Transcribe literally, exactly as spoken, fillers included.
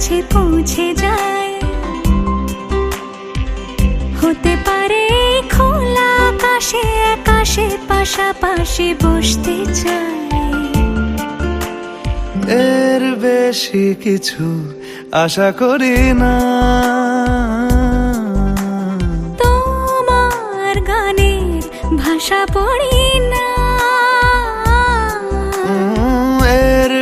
কাছে পৌঁছে যায়। হতে পারে খোলা আকাশে আকাশে পাশাপাশি বসতে চায়। এর বেশি কিছু আশা করি না। তোমার গানের ভাষা পড়ি